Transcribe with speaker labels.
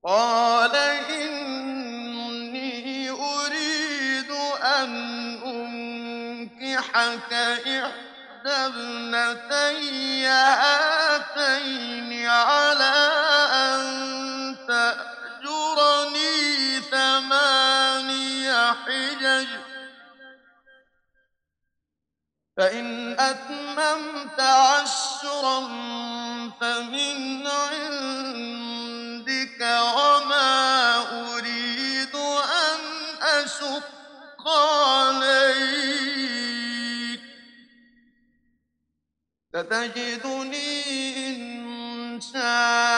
Speaker 1: قَالَ إِنِّي أُرِيدُ أَنْ أُنكِحَكَ إِحْدَى ابْنَتَيَّ هَاتَيْنِ عَلَىٰ أَن تَأْجُرَنِي 8 حِجَجٍ ۖ فَإِنْ أَتْمَمْتَ 10 فَمِنْ عِندِكَ ۖ وَمَا أُرِيدُ أَنْ أَشُقَّ عَلَيْكَ ۚ سَتَجِدُنِي إِن شَاءَ